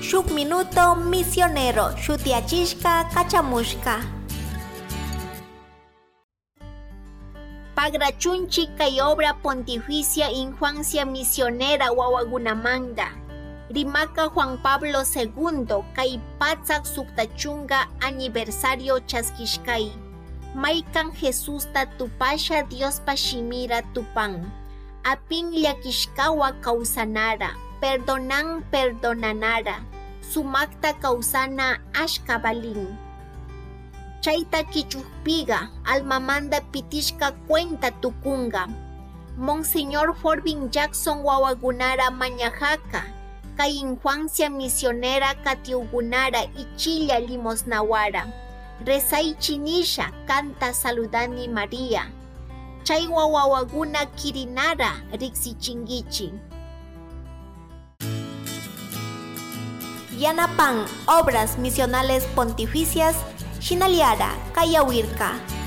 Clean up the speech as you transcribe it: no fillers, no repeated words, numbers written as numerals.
Shuk minuto misionero, shutiachishka kachamushka. Pagrachunchi kay obra pontificia infancia misionera wawagunamanda. Rimaka Juan Pablo II kay patzak suktachunga aniversario chaskishkay. Maikan Jesús ta tupasha Dios pashimira tupan. Apin llakishkawa kausanara, perdonanara. Sumakta kausana ashkabalin. Chaita kichuppiga, almamanda pitishka cuenta tukunga. Monseñor Forbin Jackson wawagunara mañajaka. Kay infancia misionera katiugunara ichilla limosnawara. Rezay chinisha canta saludani María. Chay wawaguna kirinara riksichingichi. Yanapan, obras misionales pontificias, Shinaliara, Kayawirka.